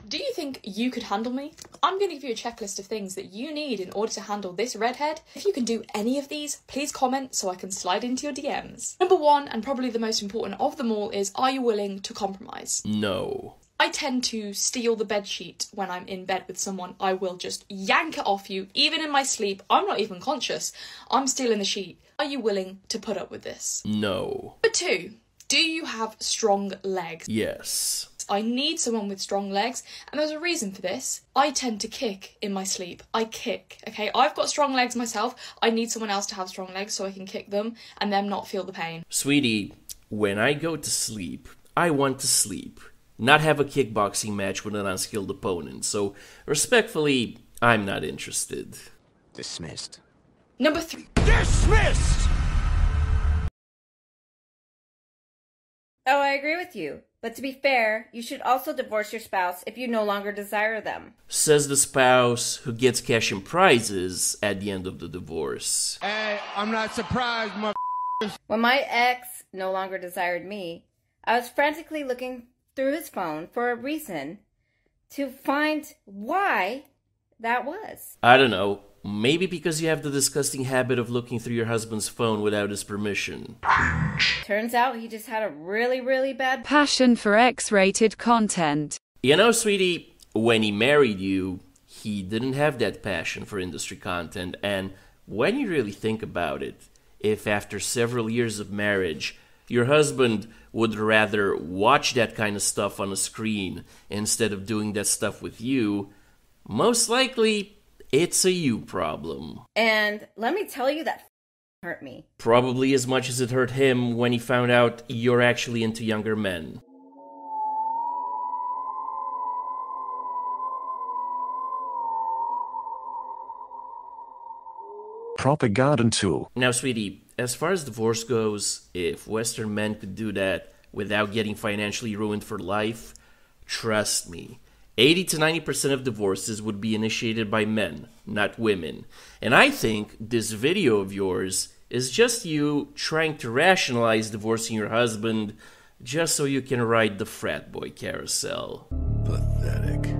Do you think you could handle me? I'm going to give you a checklist of things that you need in order to handle this redhead. If you can do any of these, please comment so I can slide into your DMs. Number 1, and probably the most important of them all, is are you willing to compromise? No. I tend to steal the bedsheet when I'm in bed with someone. I will just yank it off you, even in my sleep. I'm not even conscious. I'm stealing the sheet. Are you willing to put up with this? No. Number 2, do you have strong legs? Yes. I need someone with strong legs, and there's a reason for this. I tend to kick in my sleep. I kick, okay? I've got strong legs myself. I need someone else to have strong legs so I can kick them and them not feel the pain. Sweetie, when I go to sleep, I want to sleep, not have a kickboxing match with an unskilled opponent. So, respectfully, I'm not interested. Dismissed. Number 3. Dismissed! Oh, I agree with you. But to be fair, you should also divorce your spouse if you no longer desire them. Says the spouse who gets cash and prizes at the end of the divorce. Hey, I'm not surprised, When my ex no longer desired me, I was frantically looking through his phone for a reason to find why that was. I don't know. Maybe because you have the disgusting habit of looking through your husband's phone without his permission. Turns out he just had a really, really bad passion for X-rated content. You know, sweetie, when he married you, he didn't have that passion for industry content. And when you really think about it, if after several years of marriage, your husband would rather watch that kind of stuff on a screen instead of doing that stuff with you, most likely it's a you problem. And let me tell you, that hurt me. Probably as much as it hurt him when he found out you're actually into younger men. Propaganda tool. Now, sweetie, as far as divorce goes, if Western men could do that without getting financially ruined for life, trust me, 80 to 90% of divorces would be initiated by men, not women. And I think this video of yours is just you trying to rationalize divorcing your husband just so you can ride the frat boy carousel. Pathetic.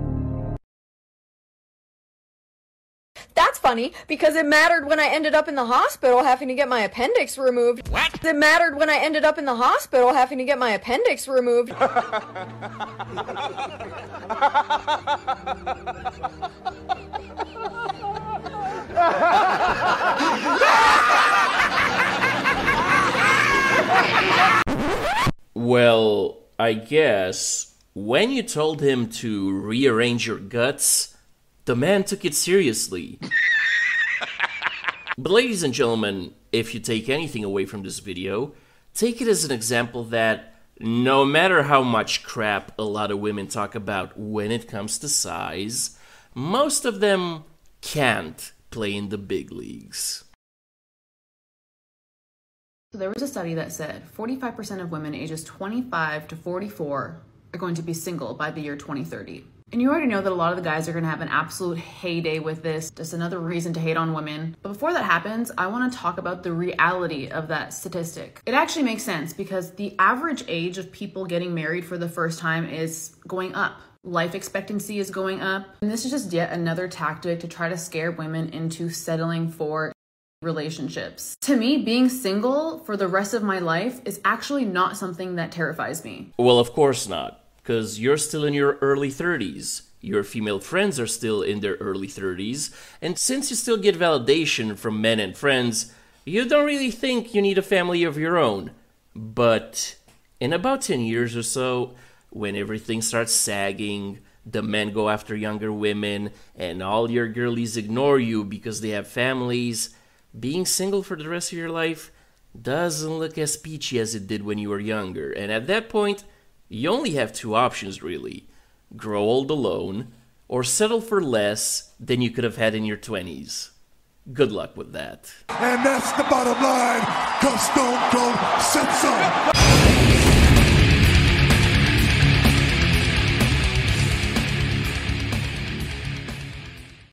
That's funny, because it mattered when I ended up in the hospital having to get my appendix removed. What? It mattered when I ended up in the hospital having to get my appendix removed. Well, I guess when you told him to rearrange your guts, the man took it seriously. But ladies and gentlemen, if you take anything away from this video, take it as an example that no matter how much crap a lot of women talk about when it comes to size, most of them can't play in the big leagues. So there was a study that said 45% of women ages 25 to 44 are going to be single by the year 2030. And you already know that a lot of the guys are going to have an absolute heyday with this. Just another reason to hate on women. But before that happens, I want to talk about the reality of that statistic. It actually makes sense because the average age of people getting married for the first time is going up. Life expectancy is going up. And this is just yet another tactic to try to scare women into settling for relationships. To me, being single for the rest of my life is actually not something that terrifies me. Well, of course not. Because you're still in your early 30s. Your female friends are still in their early 30s. And since you still get validation from men and friends, you don't really think you need a family of your own. But in about 10 years or so, when everything starts sagging, the men go after younger women, and all your girlies ignore you because they have families, being single for the rest of your life doesn't look as peachy as it did when you were younger. And at that point, you only have two options, really. Grow old alone, or settle for less than you could have had in your 20s. Good luck with that. And that's the bottom line, 'cause Stone Cold said so.